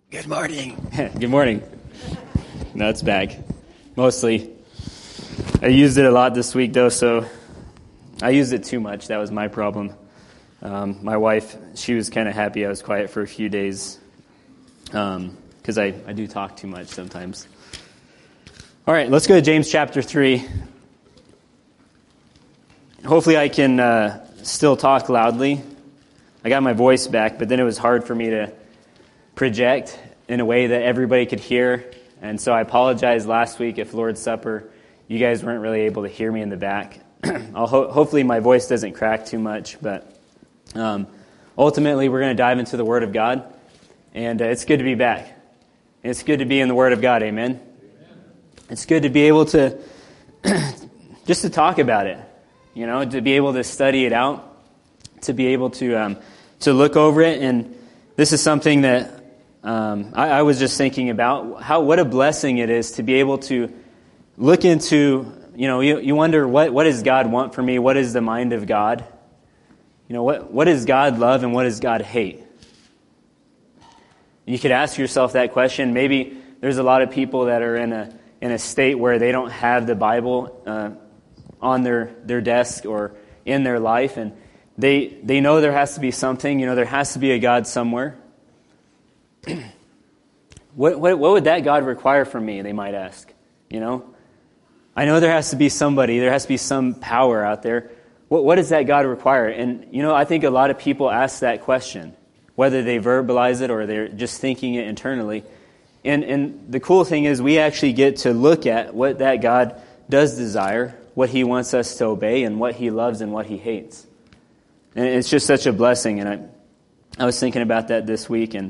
Good morning. Good morning. No, it's back. Mostly. I used it a lot this week, though, so I used it too much. That was my problem. My wife, she was kind of happy I was quiet for a few days because I do talk too much sometimes. All right, let's go to James chapter 3. Hopefully I can still talk loudly. I got my voice back, but then it was hard for me to project in a way that everybody could hear. And so I apologize last week if Lord's Supper, you guys weren't really able to hear me in the back. Hopefully my voice doesn't crack too much, but ultimately we're going to dive into the Word of God, and it's good to be back. It's good to be in the Word of God, amen? It's good to be able to just to talk about it, you know, to be able to study it out, to be able to look over it. And this is something that I was just thinking about, what a blessing it is to be able to look into, you know, you wonder, what does God want for me? What is the mind of God? You know, what does God love and what does God hate? You could ask yourself that question. Maybe there's a lot of people that are in a state where they don't have the Bible on their desk or in their life, and they know there has to be something, you know, there has to be a God somewhere. What would that God require from me, they might ask, you know? I know there has to be somebody, there has to be some power out there. What does that God require? And, you know, I think a lot of people ask that question, whether they verbalize it or they're just thinking it internally. And the cool thing is we actually get to look at what that God does desire, what He wants us to obey, and what He loves and what He hates. And it's just such a blessing. And I was thinking about that this week, and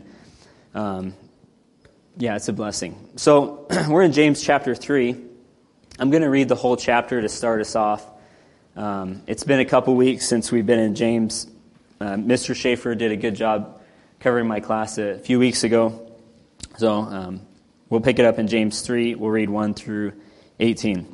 it's a blessing. So we're in James chapter 3. I'm going to read the whole chapter to start us off. It's been a couple weeks since we've been in James. Mr. Schaefer did a good job covering my class a few weeks ago. So we'll pick it up in James 3. We'll read 1 through 18.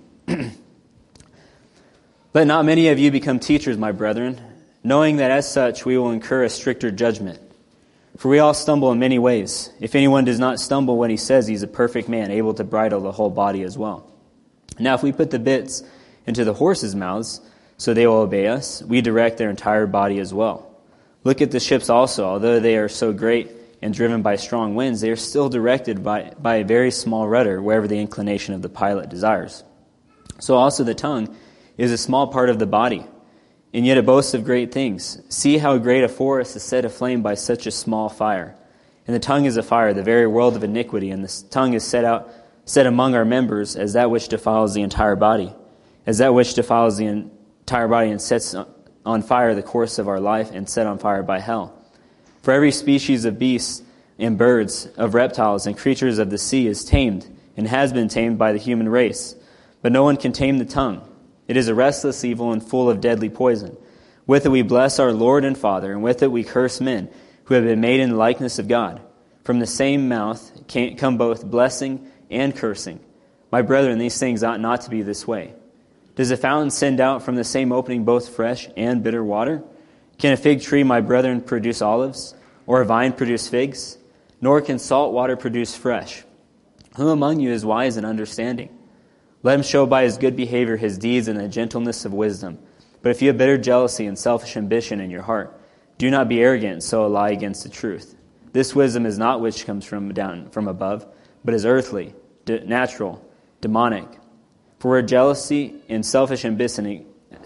Let not many of you become teachers, my brethren, knowing that as such we will incur a stricter judgment. For we all stumble in many ways. If anyone does not stumble when he says he's a perfect man, able to bridle the whole body as well. Now if we put the bits into the horses' mouths, so they will obey us, we direct their entire body as well. Look at the ships also. Although they are so great and driven by strong winds, they are still directed by a very small rudder wherever the inclination of the pilot desires. So also the tongue is a small part of the body, and yet it boasts of great things. See how great a forest is set aflame by such a small fire. And the tongue is a fire, the very world of iniquity, and the tongue is set among our members as that which defiles the entire body, as that which defiles the entire body and sets on fire the course of our life and set on fire by hell. For every species of beasts and birds, of reptiles and creatures of the sea is tamed and has been tamed by the human race. But no one can tame the tongue. It is a restless evil and full of deadly poison. With it we bless our Lord and Father, and with it we curse men who have been made in the likeness of God. From the same mouth come both blessing and cursing. My brethren, these things ought not to be this way. Does a fountain send out from the same opening both fresh and bitter water? Can a fig tree, my brethren, produce olives, or a vine produce figs? Nor can salt water produce fresh. Who among you is wise and understanding? Let him show by his good behavior his deeds and the gentleness of wisdom. But if you have bitter jealousy and selfish ambition in your heart, do not be arrogant and so lie against the truth. This wisdom is not which comes from above, but is earthly, natural, demonic. For where jealousy and selfish ambition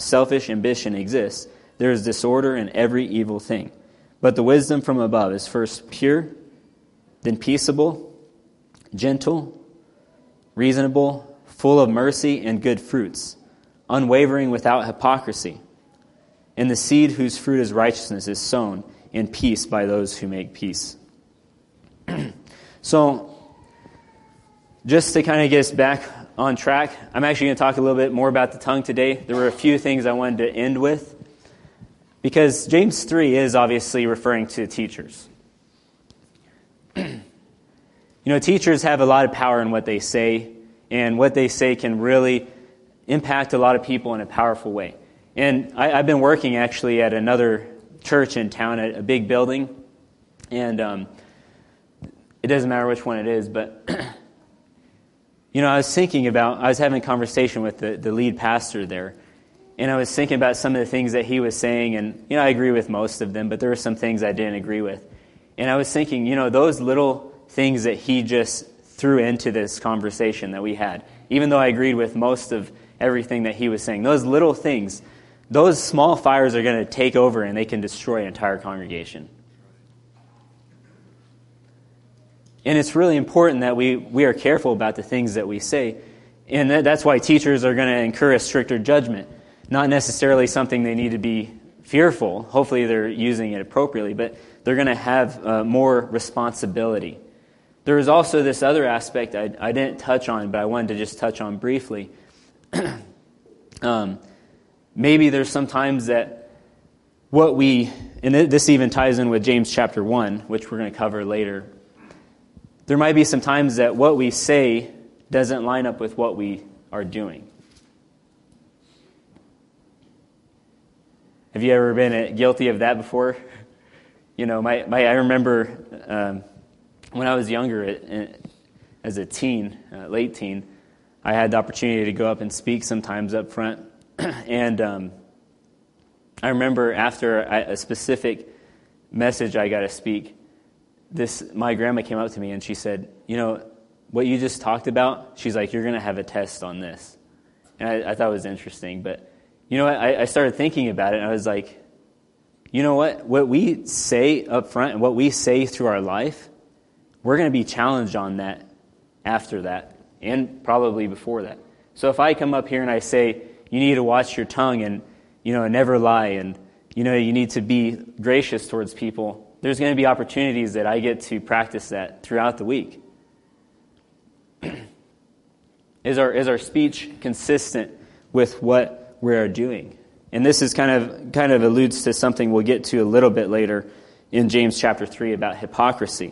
exists, there is disorder in every evil thing. But the wisdom from above is first pure, then peaceable, gentle, reasonable, full of mercy and good fruits, unwavering without hypocrisy. And the seed whose fruit is righteousness is sown in peace by those who make peace. So, just to kind of get us back on track, I'm actually going to talk a little bit more about the tongue today. There were a few things I wanted to end with, because James 3 is obviously referring to teachers. You know, teachers have a lot of power in what they say, and what they say can really impact a lot of people in a powerful way. And I've been working actually at another church in town, at a big building, and it doesn't matter which one it is, but I was having a conversation with the lead pastor there, and I was thinking about some of the things that he was saying, and I agree with most of them, but there were some things I didn't agree with. And I was thinking, those little things that he just threw into this conversation that we had, even though I agreed with most of everything that he was saying, those little things, those small fires are going to take over and they can destroy an entire congregation. And it's really important that we are careful about the things that we say. And that's why teachers are going to incur a stricter judgment. Not necessarily something they need to be fearful. Hopefully they're using it appropriately, but they're going to have more responsibility. There is also this other aspect I didn't touch on, but I wanted to just touch on briefly. Maybe there's some times that and this even ties in with James chapter 1, which we're going to cover later. There might be some times that what we say doesn't line up with what we are doing. Have you ever been guilty of that before? I remember when I was younger, as a teen, late teen, I had the opportunity to go up and speak sometimes up front. And I remember after a specific message I got to speak, my grandma came up to me and she said, what you just talked about, she's like, you're going to have a test on this. And I thought it was interesting. But I started thinking about it, and I was like, what we say up front and what we say through our life, we're going to be challenged on that after that and probably before that. So if I come up here and I say, you need to watch your tongue and, never lie, and, you need to be gracious towards people, there's going to be opportunities that I get to practice that throughout the week. Is our speech consistent with what we are doing? And this is kind of alludes to something we'll get to a little bit later in James chapter 3 about hypocrisy.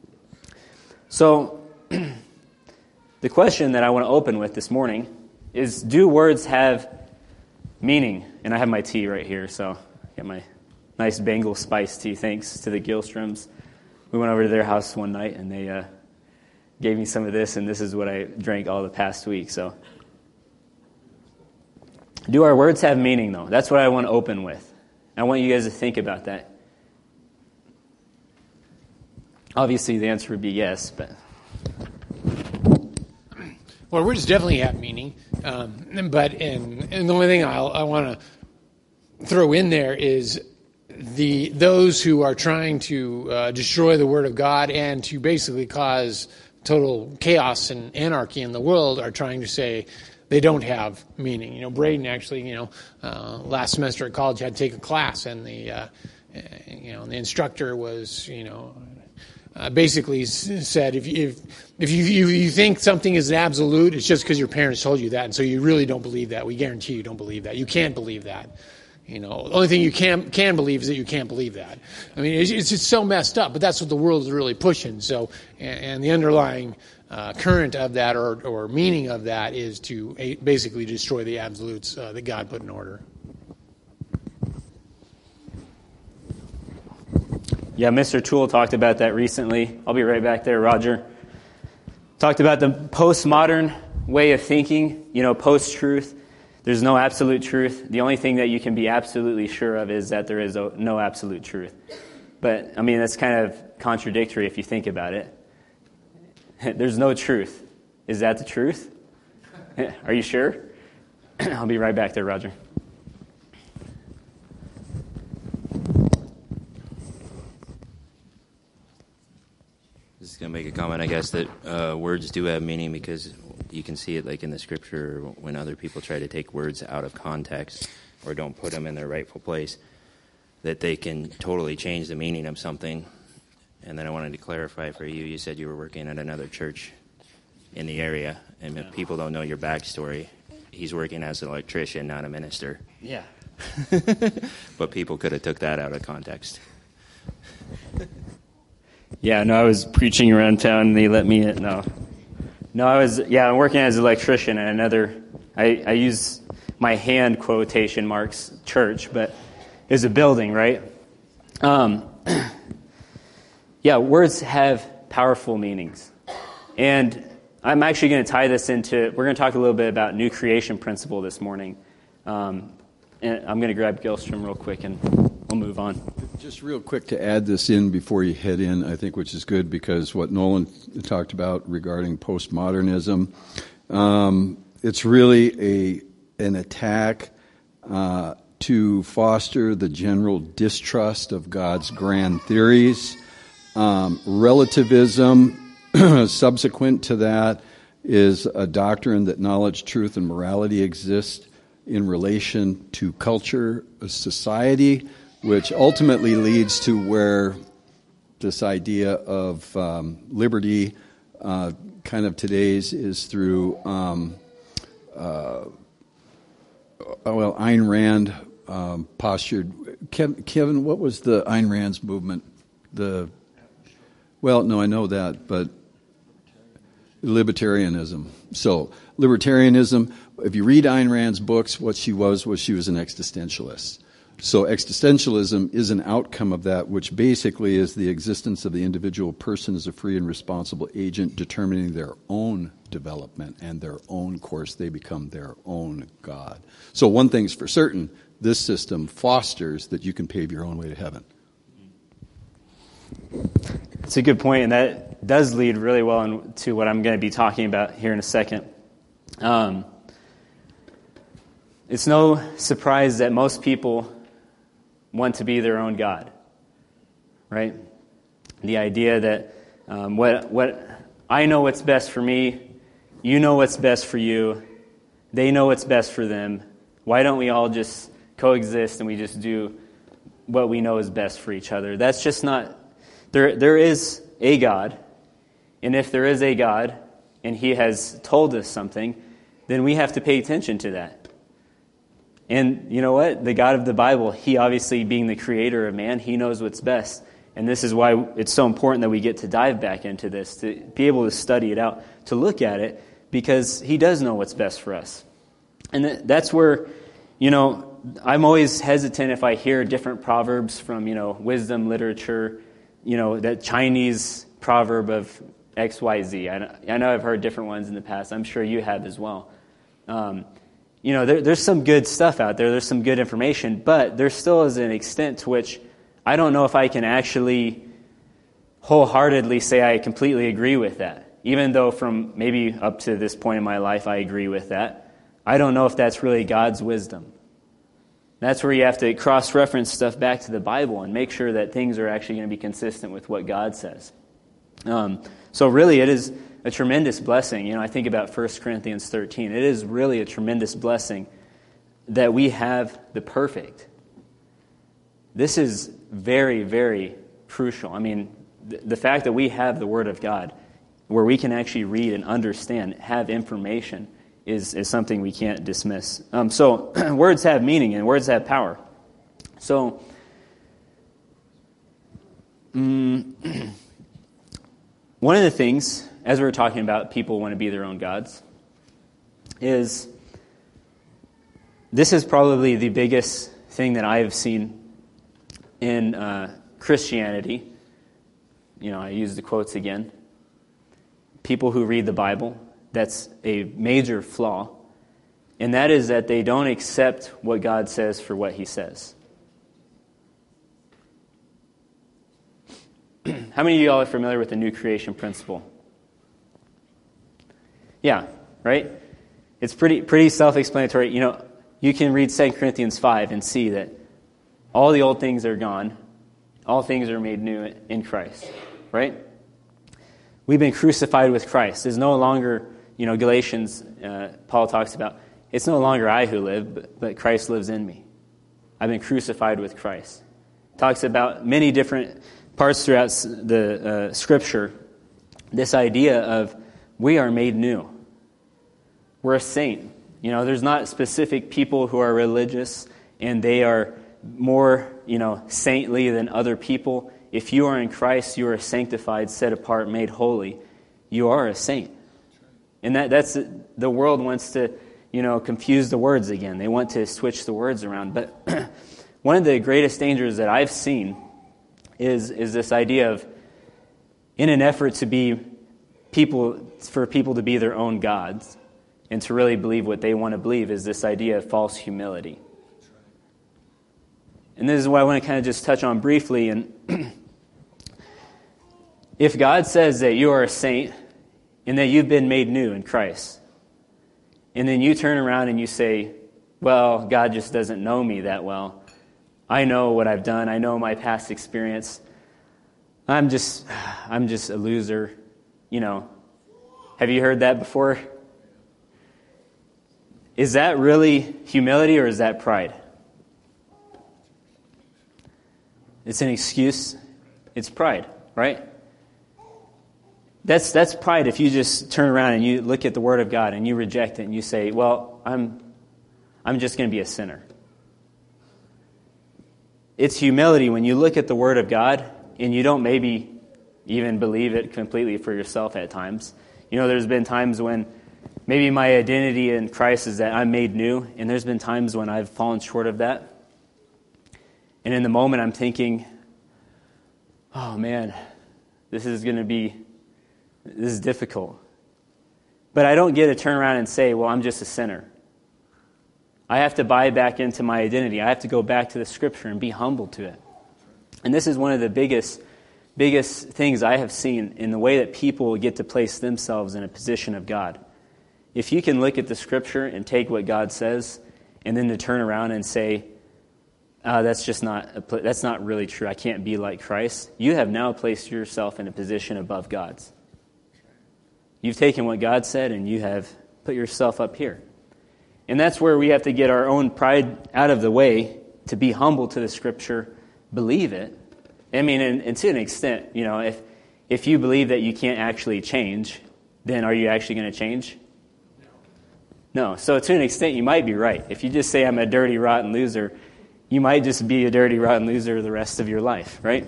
So the question that I want to open with this morning is, do words have meaning? And I have my tea right here, so I got my nice Bengal spice tea, thanks to the Gilstroms. We went over to their house one night, and they gave me some of this, and this is what I drank all the past week. So, do our words have meaning, though? That's what I want to open with. I want you guys to think about that. Obviously, the answer would be yes, but... Well, words definitely have meaning, and the only thing I want to throw in there is those who are trying to destroy the Word of God and to basically cause total chaos and anarchy in the world are trying to say they don't have meaning. Braden actually, last semester at college had to take a class, and the instructor was, basically said if you think something is an absolute, it's just because your parents told you that, and so you really don't believe that. We guarantee you don't believe that. You can't believe that. The only thing you can believe is that you can't believe that. I mean, it's just so messed up, but that's what the world is really pushing. So, and the underlying current of that or meaning of that is to basically destroy the absolutes that God put in order. Yeah, Mr. Toole talked about that recently. I'll be right back there, Roger. Talked about the postmodern way of thinking, post-truth. There's no absolute truth. The only thing that you can be absolutely sure of is that there is no absolute truth. But, that's kind of contradictory if you think about it. There's no truth. Is that the truth? Are you sure? I'll be right back there, Roger. Just going to make a comment, I guess, that words do have meaning because you can see it like in the scripture when other people try to take words out of context or don't put them in their rightful place, that they can totally change the meaning of something. And then I wanted to clarify for you, you said you were working at another church in the area, and if people don't know your backstory, he's working as an electrician, not a minister. Yeah. But people could have took that out of context. Yeah, no, I was preaching around town and they let me in. No, I'm working as an electrician at another, I use my hand quotation marks, church, but it's a building, right? Yeah, words have powerful meanings. And I'm actually going to tie this into, we're going to talk a little bit about new creation principle this morning. And I'm going to grab Gilstrom real quick and we'll move on. Just real quick to add this in before you head in, I think, which is good, because what Nolan talked about regarding postmodernism, it's really an attack to foster the general distrust of God's grand theories. Relativism, subsequent to that, is a doctrine that knowledge, truth, and morality exist in relation to culture, society, which ultimately leads to where this idea of liberty kind of today's is through, Ayn Rand postured. Kevin, what was the Ayn Rand's movement? Well, no, I know that, but libertarianism. So libertarianism, if you read Ayn Rand's books, what she was an existentialist. So existentialism is an outcome of that, which basically is the existence of the individual person as a free and responsible agent determining their own development and their own course. They become their own God. So one thing's for certain, this system fosters that you can pave your own way to heaven. It's a good point, and that does lead really well into what I'm going to be talking about here in a second. It's no surprise that most people want to be their own God, right? The idea that what I know what's best for me, you know what's best for you, they know what's best for them. Why don't we all just coexist and we just do what we know is best for each other? That's just not. There is a God, and if there is a God and he has told us something, then we have to pay attention to that. And you know what? The God of the Bible, he obviously being the creator of man, he knows what's best. And this is why it's so important that we get to dive back into this, to be able to study it out, to look at it, because he does know what's best for us. And that's where, I'm always hesitant if I hear different proverbs from, wisdom literature, that Chinese proverb of XYZ. I know I've heard different ones in the past. I'm sure you have as well. There's some good stuff out there. There's some good information, but there still is an extent to which I don't know if I can actually wholeheartedly say I completely agree with that. Even though from maybe up to this point in my life I agree with that, I don't know if that's really God's wisdom. That's where you have to cross-reference stuff back to the Bible and make sure that things are actually going to be consistent with what God says. So really it is a tremendous blessing. I think about 1 Corinthians 13. It is really a tremendous blessing that we have the perfect. This is very, very crucial. I mean, the fact that we have the Word of God, where we can actually read and understand, have information, is something we can't dismiss. So words have meaning and words have power. So one of the things, as we were talking about people want to be their own gods, is this is probably the biggest thing that I have seen in Christianity. I use the quotes again. People who read the Bible, that's a major flaw, and that is that they don't accept what God says for what he says. How many of y'all are familiar with the new creation principle? Yeah, right? It's pretty self-explanatory. You can read 2 Corinthians 5 and see that all the old things are gone. All things are made new in Christ, right? We've been crucified with Christ. There's no longer, Galatians, Paul talks about, it's no longer I who live, but Christ lives in me. I've been crucified with Christ. Talks about many different parts throughout the Scripture, this idea of we are made new. We're a saint. There's not specific people who are religious and they are more, saintly than other people. If you are in Christ, you are sanctified, set apart, made holy. You are a saint. And that's the world wants to, confuse the words again. They want to switch the words around. But one of the greatest dangers that I've seen is this idea of in an effort to be for people to be their own gods and to really believe what they want to believe, is this idea of false humility. And this is what I want to kind of just touch on briefly. And if God says that you are a saint and that you've been made new in Christ, and then you turn around and you say, well, God just doesn't know me that well. I know what I've done. I know my past experience. I'm just a loser. Have you heard that before? Is that really humility, or is that pride? It's an excuse. It's pride, right? That's pride if you just turn around and you look at the Word of God and you reject it and you say, well, I'm just going to be a sinner. It's humility when you look at the Word of God and you don't maybe even believe it completely for yourself at times. There's been times when maybe my identity in Christ is that I'm made new, and there's been times when I've fallen short of that. And in the moment I'm thinking, oh man, this is difficult. But I don't get to turn around and say, well, I'm just a sinner. I have to buy back into my identity. I have to go back to the Scripture and be humble to it. And this is one of the biggest things I have seen in the way that people get to place themselves in a position of God. If you can look at the Scripture and take what God says, and then to turn around and say, that's not really true. I can't be like Christ. You have now placed yourself in a position above God's. You've taken what God said and you have put yourself up here. And that's where we have to get our own pride out of the way, to be humble to the Scripture, believe it. I mean, and to an extent, if you believe that you can't actually change, then are you actually going to change? No. So to an extent, you might be right. If you just say I'm a dirty, rotten loser, you might just be a dirty, rotten loser the rest of your life, right?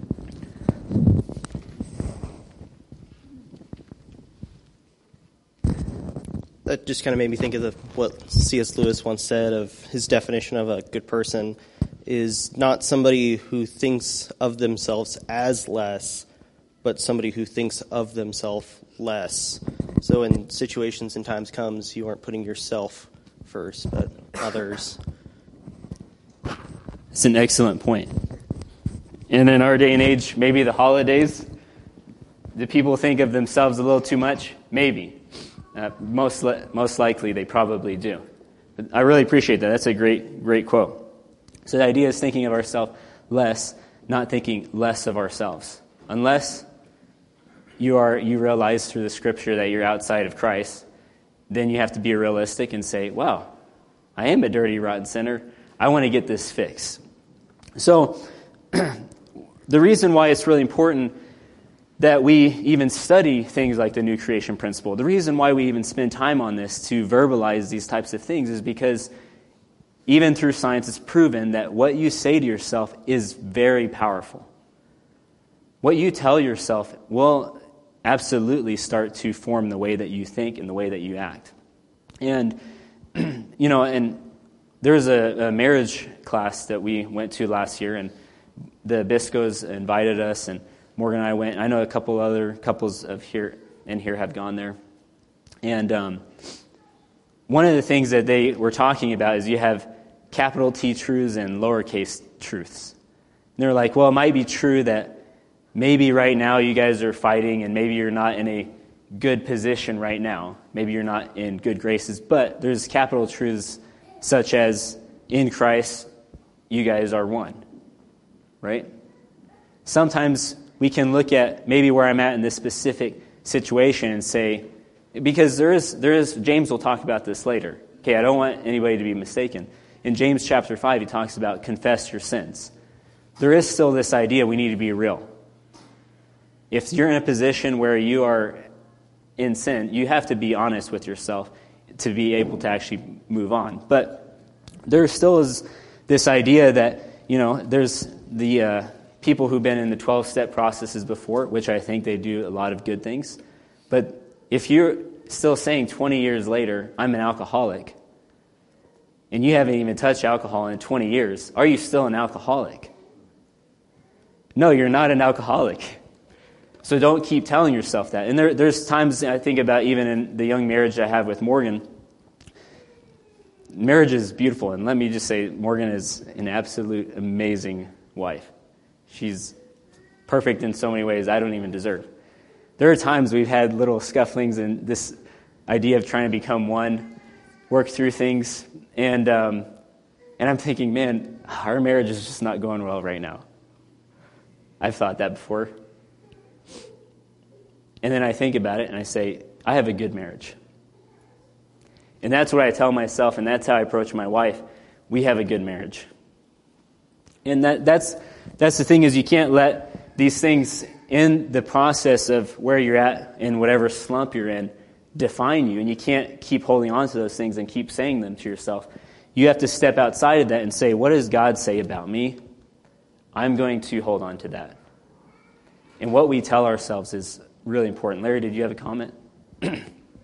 That just kind of made me think of what C.S. Lewis once said of his definition of a good person is not somebody who thinks of themselves as less, but somebody who thinks of themselves less. So in situations and times comes, you aren't putting yourself first, but others. It's an excellent point. And in our day and age, maybe the holidays, do people think of themselves a little too much? Maybe. Most likely they probably do. But I really appreciate that. That's a great quote. So the idea is thinking of ourselves less, not thinking less of ourselves. Unless you realize through the Scripture that you're outside of Christ, then you have to be realistic and say, wow, I am a dirty, rotten sinner. I want to get this fixed. So the reason why it's really important that we even study things like the new creation principle, the reason why we even spend time on this to verbalize these types of things is because even through science, it's proven that what you say to yourself is very powerful. What you tell yourself will absolutely start to form the way that you think and the way that you act. And, and there's a marriage class that we went to last year, and the Biscos invited us, and Morgan and I went. I know a couple other couples here have gone there. And one of the things that they were talking about is you have capital T truths and lowercase truths. And they're like, well, it might be true that maybe right now you guys are fighting and maybe you're not in a good position right now. Maybe you're not in good graces. But there's capital truths such as in Christ, you guys are one. Right? Sometimes we can look at maybe where I'm at in this specific situation and say, because there is James will talk about this later. Okay, I don't want anybody to be mistaken. In James chapter 5, he talks about confess your sins. There is still this idea we need to be real. If you're in a position where you are in sin, you have to be honest with yourself to be able to actually move on. But there still is this idea that, there's the people who've been in the 12-step processes before, which I think they do a lot of good things. But if you're still saying 20 years later, I'm an alcoholic, and you haven't even touched alcohol in 20 years, are you still an alcoholic? No, you're not an alcoholic. So don't keep telling yourself that. And there's times I think about, even in the young marriage I have with Morgan, marriage is beautiful. And let me just say, Morgan is an absolute amazing wife. She's perfect in so many ways I don't even deserve. There are times we've had little scufflings and this idea of trying to become one, work through things. And I'm thinking, man, our marriage is just not going well right now. I've thought that before. And then I think about it and I say, I have a good marriage. And that's what I tell myself, and that's how I approach my wife. We have a good marriage. And that's the thing, is you can't let these things in the process of where you're at in whatever slump you're in define you. And you can't keep holding on to those things and keep saying them to yourself. You have to step outside of that and say, what does God say about me? I'm going to hold on to that. And what we tell ourselves is really important. Larry, did you have a comment? Okay.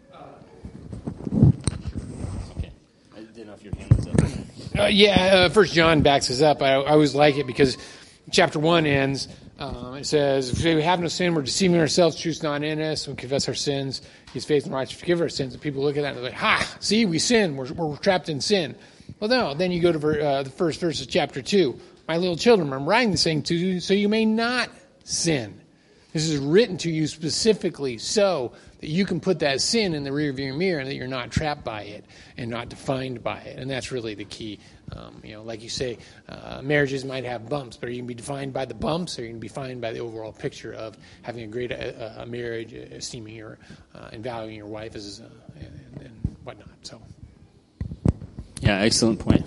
I didn't know if your hand was up. First John backs us up. I always like it because chapter 1 ends. It says, if we have no sin, we're deceiving ourselves, truth's not in us. We confess our sins. He's faithful and righteous to forgive our sins. And people look at that and they're like, ha, see, we sin. We're trapped in sin. Well, no. Then you go to the first verse of chapter 2. My little children, I'm writing this thing to you so you may not sin. This is written to you specifically so that you can put that sin in the rearview mirror and that you're not trapped by it and not defined by it. And that's really the key. Like you say, marriages might have bumps, but are you going to be defined by the bumps, or are you going to be defined by the overall picture of having a great marriage, esteeming your and valuing your wife as and whatnot? So, yeah, excellent point.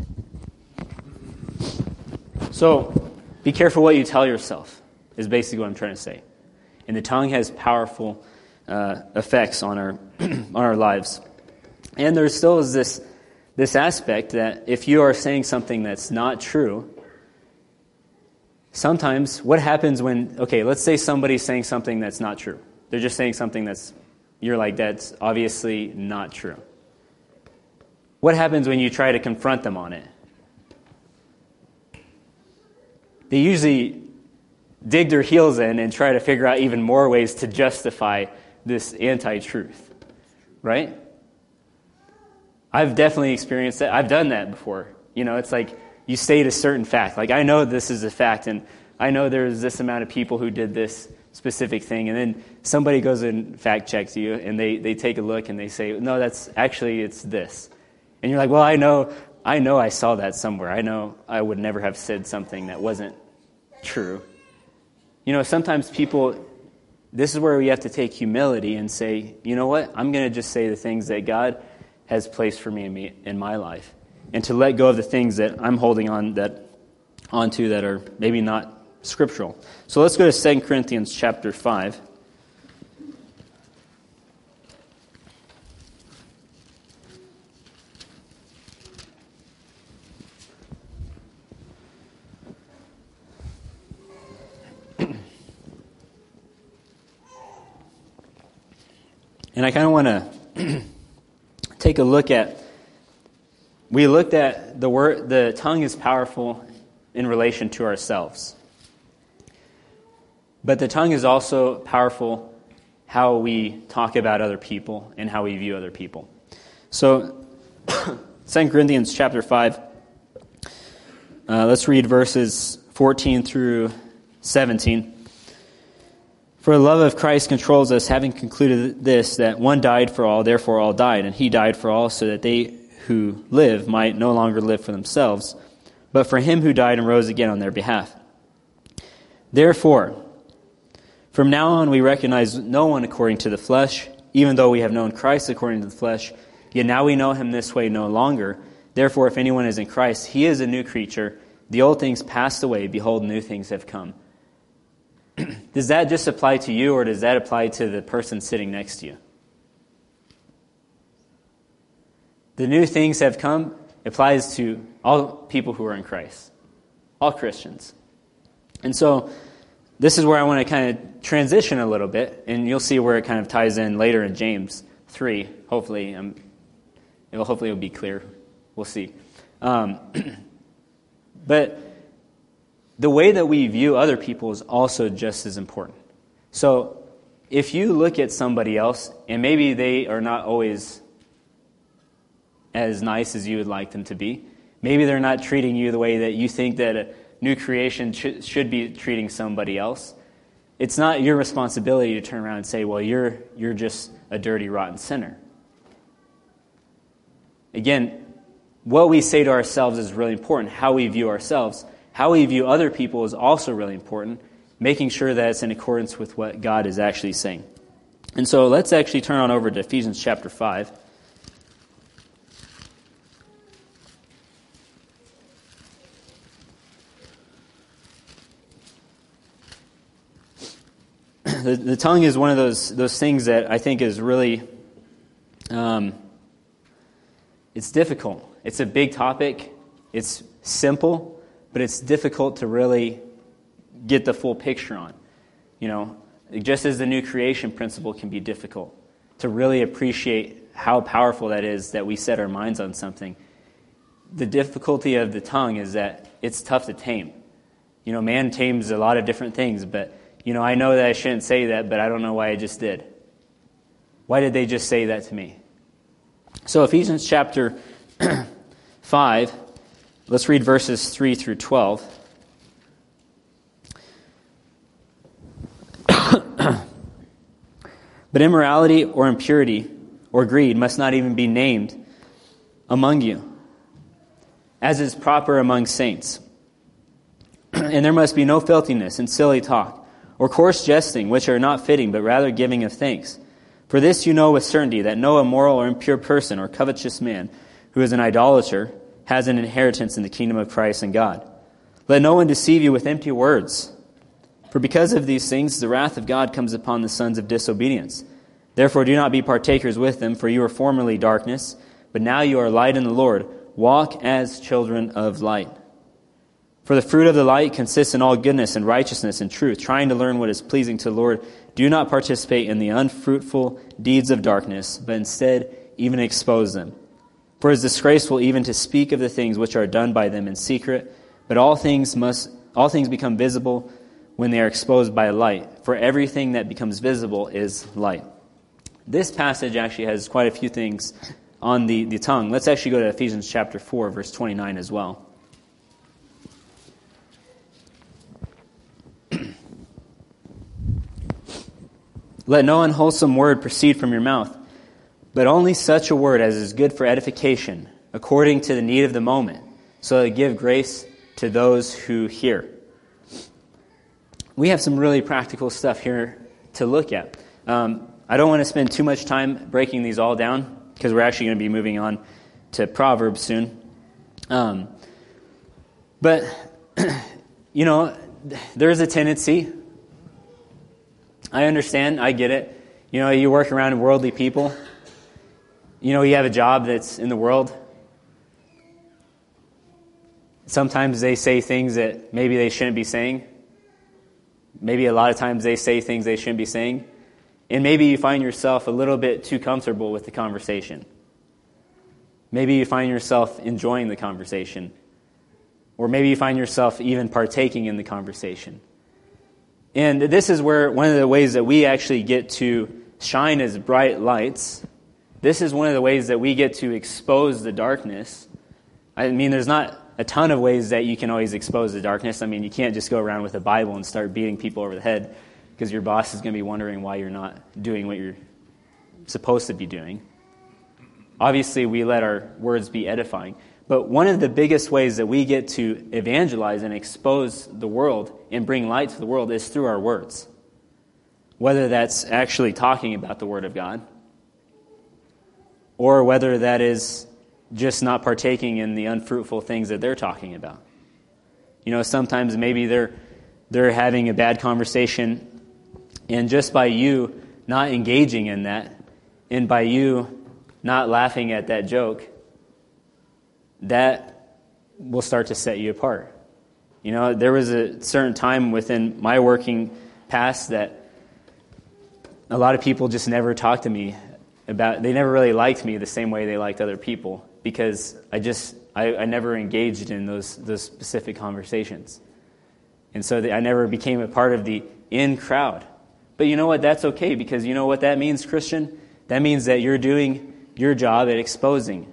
So, be careful what you tell yourself, is basically what I'm trying to say. And the tongue has powerful effects on our on our lives. And there still is this aspect that if you are saying something that's not true, sometimes what happens when, okay, let's say somebody's saying something that's not true. They're just saying something you're like, that's obviously not true. What happens when you try to confront them on it? They usually dig their heels in and try to figure out even more ways to justify this anti-truth, right? I've definitely experienced that. I've done that before. It's like you state a certain fact. Like, I know this is a fact, and I know there's this amount of people who did this specific thing, and then somebody goes and fact checks you, and they take a look and they say, no, it's this. And you're like, well, I know I saw that somewhere. I know I would never have said something that wasn't true. Sometimes people, this is where we have to take humility and say, you know what? I'm going to just say the things that God has placed for me in my life, and to let go of the things that I'm holding onto that are maybe not scriptural. So let's go to 2 Corinthians chapter 5. And I kind of want to take a look at, we looked at the word, the tongue is powerful in relation to ourselves. But the tongue is also powerful how we talk about other people and how we view other people. So, 2 Corinthians chapter 5, let's read verses 14 through 17. For the love of Christ controls us, having concluded this, that one died for all, therefore all died, and he died for all, so that they who live might no longer live for themselves, but for him who died and rose again on their behalf. Therefore, from now on we recognize no one according to the flesh, even though we have known Christ according to the flesh, yet now we know him this way no longer. Therefore, if anyone is in Christ, he is a new creature. The old things passed away, behold, new things have come. Does that just apply to you, or does that apply to the person sitting next to you? The new things have come applies to all people who are in Christ, all Christians. And so this is where I want to kind of transition a little bit, and you'll see where it kind of ties in later in James 3. Hopefully it'll be clear. We'll see. But the way that we view other people is also just as important. So if you look at somebody else, and maybe they are not always as nice as you would like them to be, maybe they're not treating you the way that you think that a new creation should be treating somebody else, it's not your responsibility to turn around and say, well, you're just a dirty, rotten sinner. Again, what we say to ourselves is really important. How we view ourselves, how we view other people is also really important, making sure that it's in accordance with what God is actually saying. And so let's actually turn on over to Ephesians chapter 5. The tongue is one of those things that I think is really, it's difficult. It's a big topic. It's simple, but it's difficult to really get the full picture on. Just as the new creation principle can be difficult to really appreciate how powerful that is that we set our minds on something. The difficulty of the tongue is that it's tough to tame. Man tames a lot of different things, but I know that I shouldn't say that, but I don't know why I just did. Why did they just say that to me? So Ephesians chapter 5, let's read verses 3 through 12. But immorality or impurity or greed must not even be named among you, as is proper among saints. And there must be no filthiness and silly talk, or coarse jesting, which are not fitting, but rather giving of thanks. For this you know with certainty, that no immoral or impure person or covetous man who is an idolater has an inheritance in the kingdom of Christ and God. Let no one deceive you with empty words. For because of these things, the wrath of God comes upon the sons of disobedience. Therefore do not be partakers with them, for you were formerly darkness, but now you are light in the Lord. Walk as children of light. For the fruit of the light consists in all goodness and righteousness and truth, trying to learn what is pleasing to the Lord. Do not participate in the unfruitful deeds of darkness, but instead even expose them. For it is disgraceful even to speak of the things which are done by them in secret, but all things become visible when they are exposed by light. For everything that becomes visible is light. This passage actually has quite a few things on the tongue. Let's actually go to Ephesians chapter 4, verse 29 as well. Let no unwholesome word proceed from your mouth, but only such a word as is good for edification, according to the need of the moment, so that give grace to those who hear. We have some really practical stuff here to look at. I don't want to spend too much time breaking these all down, because we're actually going to be moving on to Proverbs soon. But, there's a tendency. I understand. I get it. You work around worldly people. You have a job that's in the world. Sometimes they say things that maybe they shouldn't be saying. Maybe a lot of times they say things they shouldn't be saying. And maybe you find yourself a little bit too comfortable with the conversation. Maybe you find yourself enjoying the conversation. Or maybe you find yourself even partaking in the conversation. And this is where one of the ways that we actually get to shine as bright lights. This is one of the ways that we get to expose the darkness. I mean, there's not a ton of ways that you can always expose the darkness. I mean, you can't just go around with a Bible and start beating people over the head, because your boss is going to be wondering why you're not doing what you're supposed to be doing. Obviously, we let our words be edifying. But one of the biggest ways that we get to evangelize and expose the world and bring light to the world is through our words. Whether that's actually talking about the Word of God, or whether that is just not partaking in the unfruitful things that they're talking about. Sometimes maybe they're having a bad conversation, and just by you not engaging in that, and by you not laughing at that joke, that will start to set you apart. There was a certain time within my working past that a lot of people just never talked to me about, they never really liked me the same way they liked other people, because I never engaged in those specific conversations. And so I never became a part of the in crowd. But you know what? That's okay, because you know what that means, Christian? That means that you're doing your job at exposing.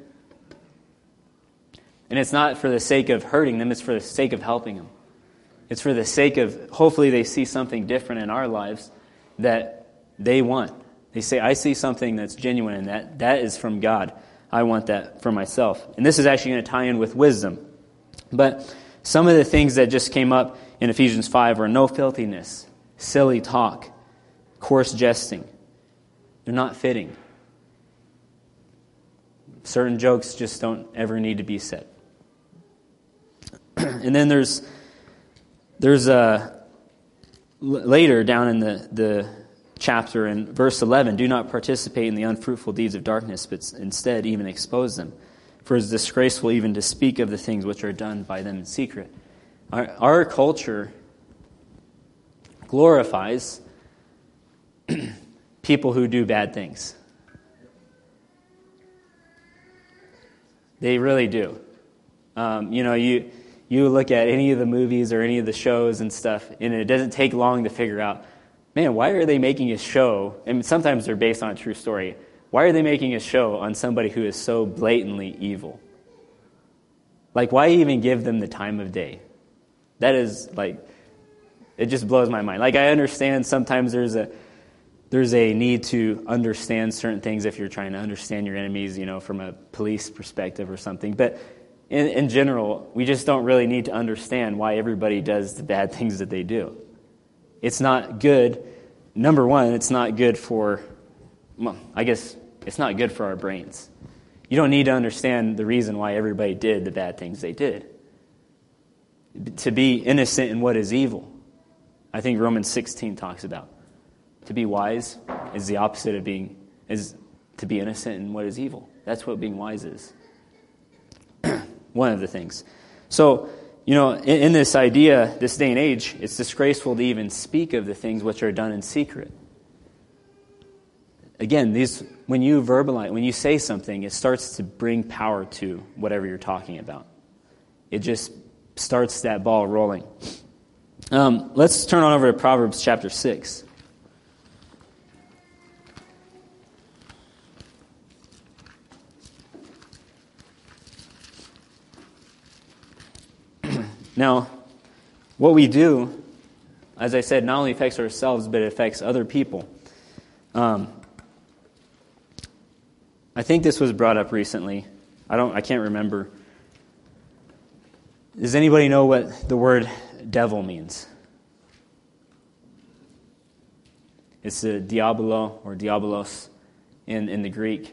And it's not for the sake of hurting them, it's for the sake of helping them. It's for the sake of, hopefully they see something different in our lives that they want. They say, I see something that's genuine, and that is from God. I want that for myself. And this is actually going to tie in with wisdom. But some of the things that just came up in Ephesians 5 are no filthiness, silly talk, coarse jesting. They're not fitting. Certain jokes just don't ever need to be said. And then there's later down in the chapter in verse 11, do not participate in the unfruitful deeds of darkness, but instead even expose them. For it is disgraceful even to speak of the things which are done by them in secret. Our culture glorifies people who do bad things. They really do. You look at any of the movies or any of the shows and stuff, and it doesn't take long to figure out, man, why are they making a show? And sometimes they're based on a true story. Why are they making a show on somebody who is so blatantly evil? Like, why even give them the time of day? That is, it just blows my mind. Like, I understand sometimes there's a need to understand certain things if you're trying to understand your enemies, from a police perspective or something. But in general, we just don't really need to understand why everybody does the bad things that they do. It's not good. Number one, it's not good for, it's not good for our brains. You don't need to understand the reason why everybody did the bad things they did. To be innocent in what is evil. I think Romans 16 talks about. To be wise is the opposite of is to be innocent in what is evil. That's what being wise is. One of the things. So, in this idea, this day and age, it's disgraceful to even speak of the things which are done in secret. Again, when you say something, it starts to bring power to whatever you're talking about. It just starts that ball rolling. Let's turn on over to Proverbs chapter 6. Now, what we do, as I said, not only affects ourselves, but it affects other people. I think this was brought up recently. I can't remember. Does anybody know what the word devil means? It's the diabolo or diabolos in the Greek.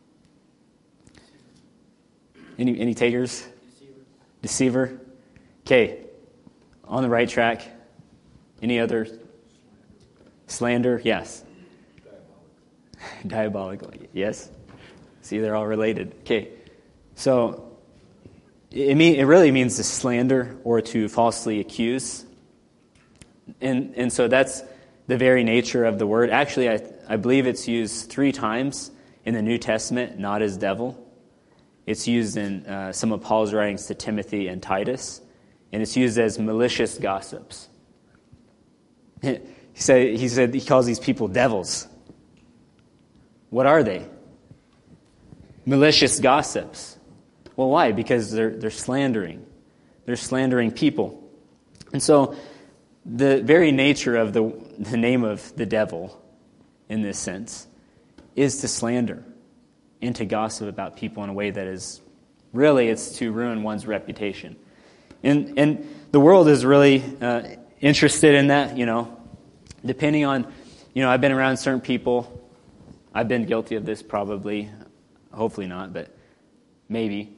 Any takers? Deceiver. Okay, on the right track. Any other? Slander? Yes. Diabolical. Yes. See, they're all related. Okay, so it really means to slander or to falsely accuse, and so that's the very nature of the word. Actually, I believe it's used 3 times in the New Testament, not as devil. It's used in some of Paul's writings to Timothy and Titus. And it's used as malicious gossips. He calls these people devils. What are they? Malicious gossips. Well, why? Because they're slandering. They're slandering people. And so the very nature of the name of the devil, in this sense, is to slander and to gossip about people in a way that is really, it's to ruin one's reputation. And the world is really interested in that, depending on, I've been around certain people. I've been guilty of this probably, hopefully not, but maybe.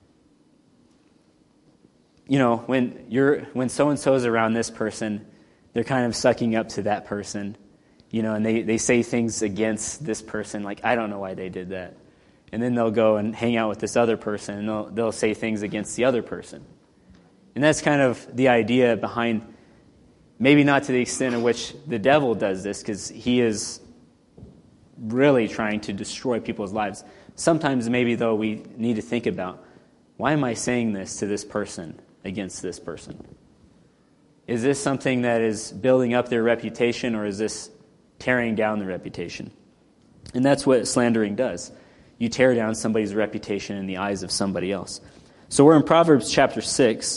When so-and-so's around this person, they're kind of sucking up to that person, and they say things against this person, like, I don't know why they did that. And then they'll go and hang out with this other person, and they'll say things against the other person. And that's kind of the idea behind, maybe not to the extent in which the devil does this, because he is really trying to destroy people's lives. Sometimes maybe, though, we need to think about, why am I saying this to this person against this person? Is this something that is building up their reputation, or is this tearing down the reputation. And that's what slandering does. You tear down somebody's reputation in the eyes of somebody else. So we're in Proverbs chapter 6.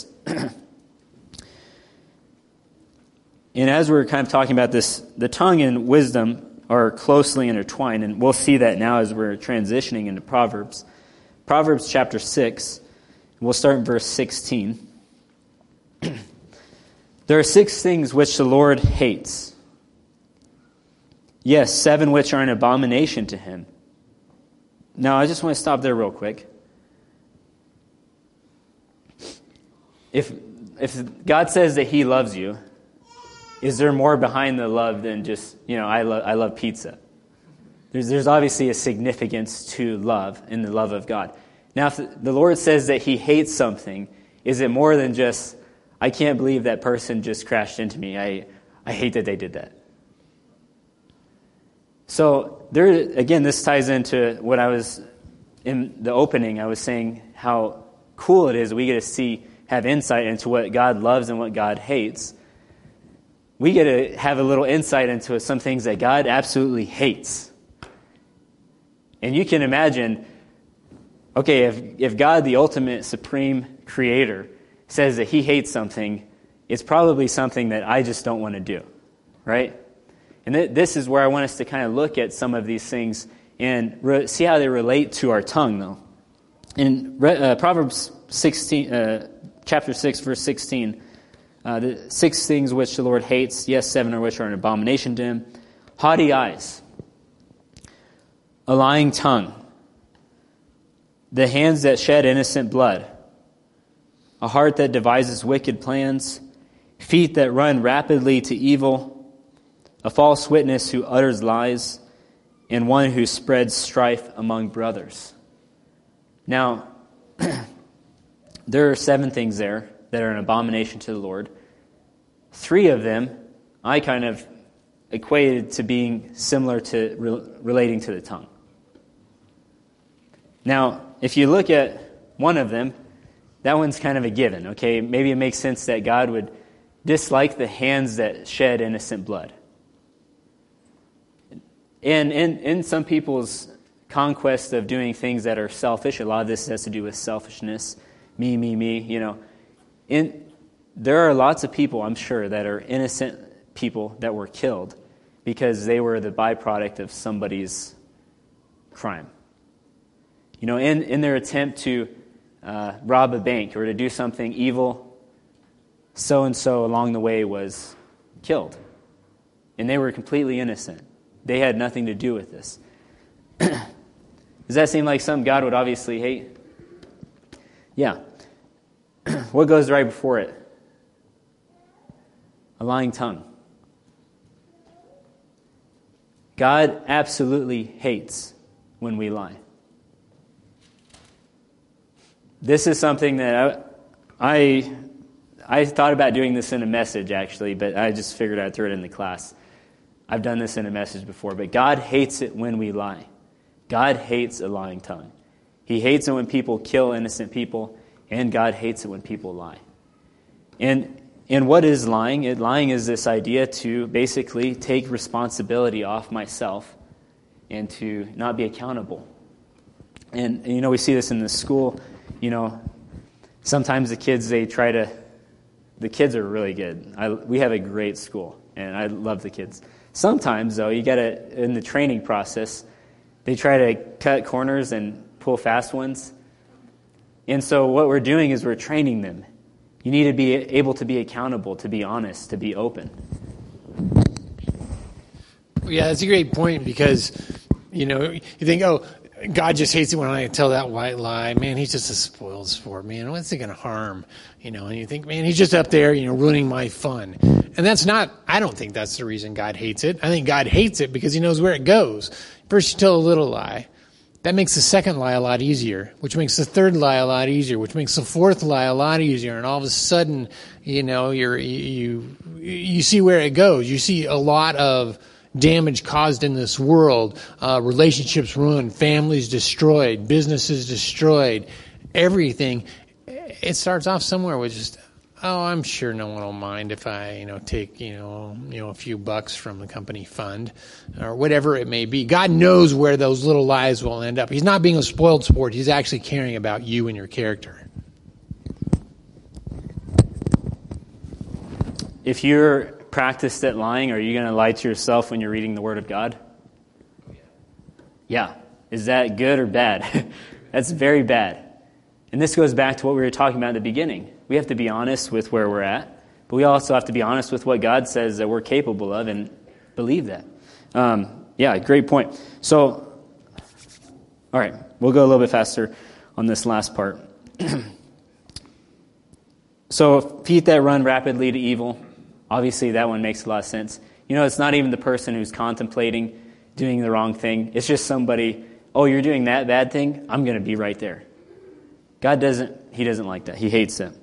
And as we're kind of talking about this, the tongue and wisdom are closely intertwined, and we'll see that now as we're transitioning into Proverbs. Proverbs chapter 6, we'll start in verse 16. There are 6 things which the Lord hates. Yes, 7 which are an abomination to him. Now, I just want to stop there real quick. If God says that he loves you, is there more behind the love than just, I love pizza? There's obviously a significance to love and the love of God. Now, if the Lord says that he hates something, is it more than just, I can't believe that person just crashed into me. I hate that they did that. So, again, this ties into what I was, in the opening, I was saying how cool it is we get to have insight into what God loves and what God hates. We get to have a little insight into some things that God absolutely hates. And you can imagine, okay, if God, the ultimate supreme creator, says that he hates something, it's probably something that I just don't want to do, right? And this is where I want us to kind of look at some of these things and see how they relate to our tongue, though. In Proverbs 16, chapter 6, verse 16, the 6 things which the Lord hates, yes, 7 of which are an abomination to him: haughty eyes, a lying tongue, the hands that shed innocent blood, a heart that devises wicked plans, feet that run rapidly to evil, a false witness who utters lies, and one who spreads strife among brothers. Now, there are 7 things there that are an abomination to the Lord. 3 of them I kind of equated to being similar to relating to the tongue. Now, if you look at one of them, that one's kind of a given, okay? Maybe it makes sense that God would dislike the hands that shed innocent blood. And in some people's conquest of doing things that are selfish, a lot of this has to do with selfishness, me, there are lots of people, I'm sure, that are innocent people that were killed because they were the byproduct of somebody's crime. In their attempt to rob a bank or to do something evil, so-and-so along the way was killed. And they were completely innocent. They had nothing to do with this. Does that seem like something God would obviously hate? Yeah. What goes right before it? A lying tongue. God absolutely hates when we lie. This is something that I thought about doing this in a message, actually, but I just figured I'd throw it in the class. I've done this in a message before, but God hates it when we lie. God hates a lying tongue. He hates it when people kill innocent people, and God hates it when people lie. And what is lying? Lying is this idea to basically take responsibility off myself and to not be accountable. And we see this in the school. Sometimes the kids, the kids are really good. We have a great school, and I love the kids. Sometimes, though, in the training process, they try to cut corners and pull fast ones. And so what we're doing is we're training them. You need to be able to be accountable, to be honest, to be open. Yeah, that's a great point because, you think, God just hates it when I tell that white lie. Man, he's just a spoils sport, man. What's it going to harm? And you think, man, he's just up there, ruining my fun. And I don't think that's the reason God hates it. I think God hates it because he knows where it goes. First you tell a little lie. That makes the second lie a lot easier, which makes the third lie a lot easier, which makes the fourth lie a lot easier. And all of a sudden, you see where it goes. You see a lot of damage caused in this world, relationships ruined, families destroyed, businesses destroyed, everything. It starts off somewhere with just oh, I'm sure no one will mind if I, take, a few bucks from the company fund or whatever it may be. God knows where those little lies will end up. He's not being a spoiled sport. He's actually caring about you and your character. If you're practiced at lying, are you going to lie to yourself when you're reading the Word of God? Yeah. Is that good or bad? That's very bad. And this goes back to what we were talking about at the beginning. We have to be honest with where we're at, but we also have to be honest with what God says that we're capable of and believe that. Great point. So, all right, we'll go a little bit faster on this last part. So, feet that run rapidly to evil, obviously that one makes a lot of sense. It's not even the person who's contemplating doing the wrong thing. It's just somebody, oh, you're doing that bad thing? I'm going to be right there. God doesn't like that. He hates it.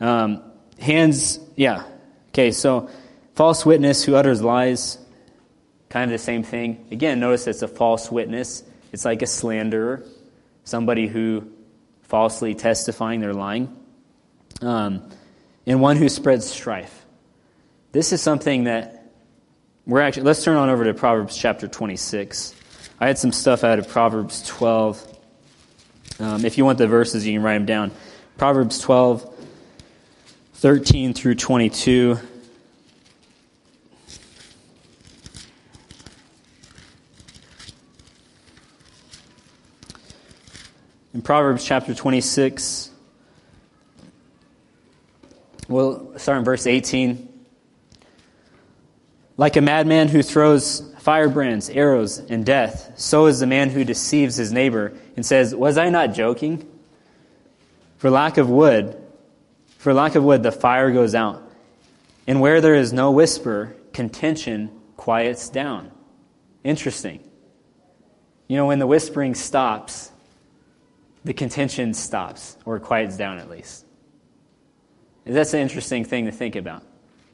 So false witness who utters lies, kind of the same thing. Again, notice it's a false witness. It's like a slanderer, somebody who falsely testifying, they're lying. And one who spreads strife. This is something that let's turn on over to Proverbs chapter 26. I had some stuff out of Proverbs 12. If you want the verses, you can write them down. Proverbs 12, 13 through 22. In Proverbs chapter 26, we'll start in verse 18. Like a madman who throws firebrands, arrows, and death, so is the man who deceives his neighbor and says, was I not joking? For lack of wood, the fire goes out. And where there is no whisper, contention quiets down. Interesting. When the whispering stops, the contention stops, or quiets down at least. That's an interesting thing to think about.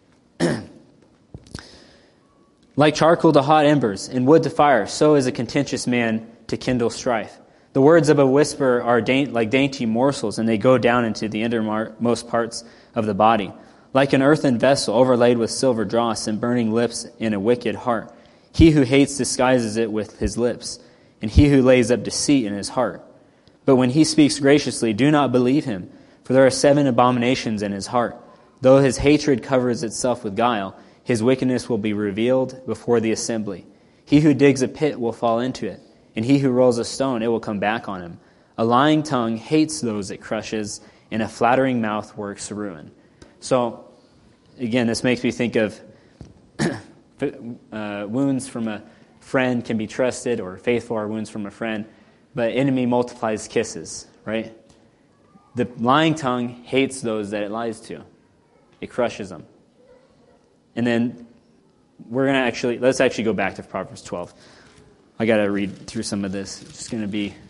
Like charcoal to hot embers and wood to fire, so is a contentious man to kindle strife. The words of a whisperer are like dainty morsels, and they go down into the innermost parts of the body. Like an earthen vessel overlaid with silver dross and burning lips in a wicked heart. He who hates disguises it with his lips, and he who lays up deceit in his heart. But when he speaks graciously, do not believe him, for there are 7 abominations in his heart. Though his hatred covers itself with guile, his wickedness will be revealed before the assembly. He who digs a pit will fall into it, and he who rolls a stone, it will come back on him. A lying tongue hates those it crushes, and a flattering mouth works ruin. So, again, this makes me think of wounds from a friend can be trusted, or faithful are wounds from a friend, but enemy multiplies kisses, right? The lying tongue hates those that it lies to. It crushes them. And then let's actually go back to Proverbs 12. I got to read through some of this. It's just going to be...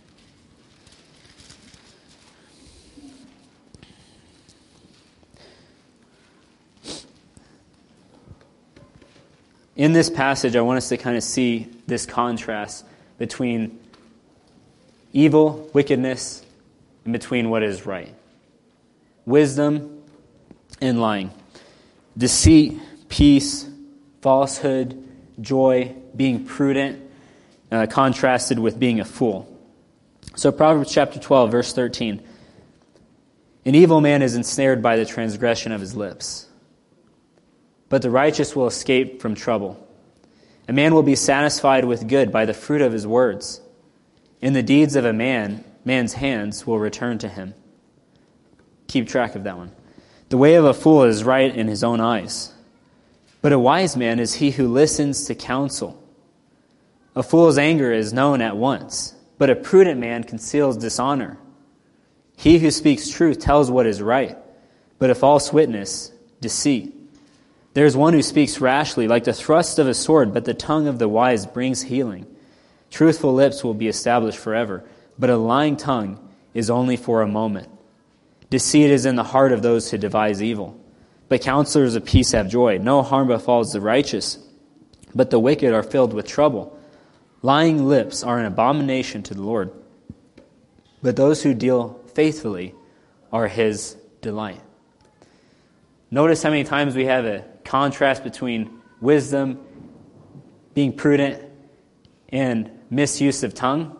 In this passage, I want us to kind of see this contrast between evil, wickedness, and between what is right. Wisdom and lying. Deceit, peace, falsehood, joy, being prudent, contrasted with being a fool. So Proverbs chapter 12, verse 13. An evil man is ensnared by the transgression of his lips, but the righteous will escape from trouble. A man will be satisfied with good by the fruit of his words, and the deeds of a man's hands will return to him. Keep track of that one. The way of a fool is right in his own eyes, but a wise man is he who listens to counsel. A fool's anger is known at once, but a prudent man conceals dishonor. He who speaks truth tells what is right, but a false witness, deceit. There is one who speaks rashly, like the thrust of a sword, but the tongue of the wise brings healing. Truthful lips will be established forever, but a lying tongue is only for a moment. Deceit is in the heart of those who devise evil, but counselors of peace have joy. No harm befalls the righteous, but the wicked are filled with trouble. Lying lips are an abomination to the Lord, but those who deal faithfully are his delight. Notice how many times we have a contrast between wisdom, being prudent, and misuse of tongue.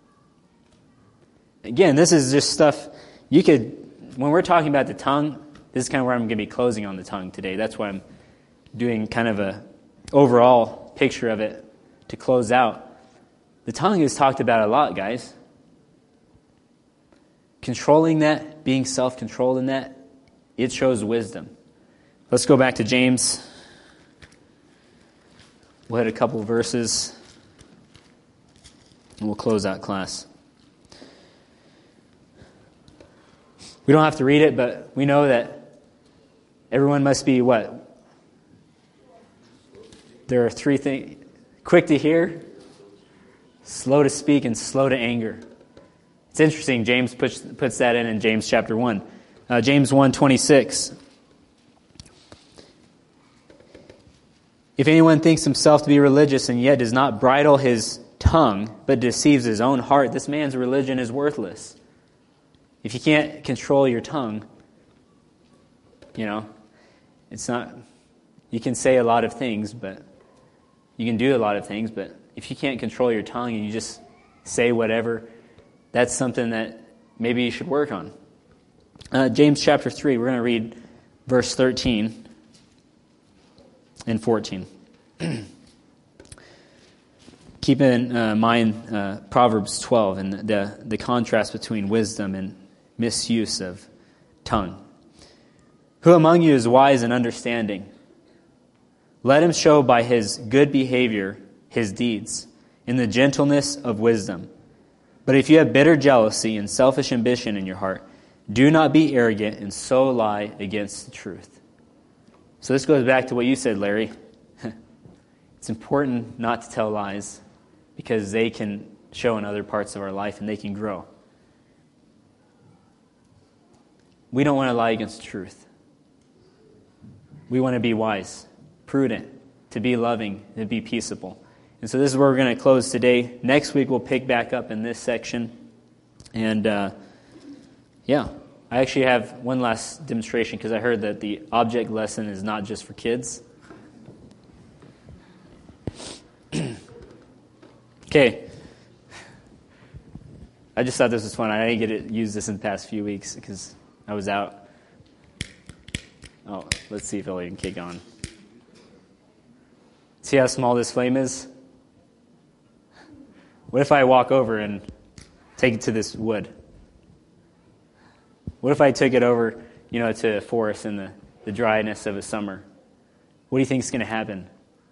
Again, this is just stuff you could, when we're talking about the tongue, this is kind of where I'm going to be closing on the tongue today. That's why I'm doing kind of a overall picture of it to close out. The tongue is talked about a lot, guys. Controlling that, being self-controlled in that, it shows wisdom. Let's go back to James. We'll hit a couple verses, and we'll close out class. We don't have to read it, but we know that everyone must be what? There are three things: quick to hear, slow to speak, and slow to anger. It's interesting, James puts that in James chapter 1. James 1:26. If anyone thinks himself to be religious and yet does not bridle his tongue, but deceives his own heart, this man's religion is worthless. If you can't control your tongue, it's not, you can say a lot of things, but you can do a lot of things, but if you can't control your tongue and you just say whatever, that's something that maybe you should work on. James chapter 3, we're going to read verse 13 and 14. Keep in mind Proverbs 12 and the contrast between wisdom and misuse of tongue. Who among you is wise and understanding? Let him show by his good behavior his deeds, in the gentleness of wisdom. But if you have bitter jealousy and selfish ambition in your heart, do not be arrogant and so lie against the truth. So this goes back to what you said, Larry. It's important not to tell lies because they can show in other parts of our life and they can grow. We don't want to lie against the truth. We want to be wise, prudent, to be loving, to be peaceable. And so this is where we're going to close today. Next week we'll pick back up in this section. And I actually have one last demonstration because I heard that the object lesson is not just for kids. Okay. I just thought this was fun. I didn't get to use this in the past few weeks because I was out. Oh, let's see if it'll even kick on. See how small this flame is? What if I walk over and take it to this wood? What if I took it over, to a forest in the dryness of a summer? What do you think is going to happen?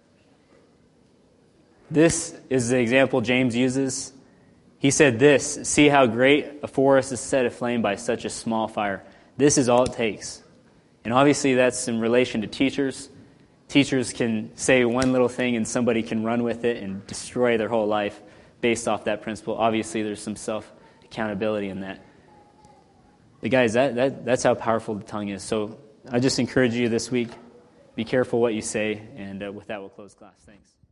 This is the example James uses. He said this, see how great a forest is set aflame by such a small fire. This is all it takes. And obviously that's in relation to teachers. Teachers can say one little thing and somebody can run with it and destroy their whole life based off that principle. Obviously there's some self-accountability in that. But guys, that's how powerful the tongue is. So I just encourage you this week, be careful what you say, and with that we'll close class. Thanks.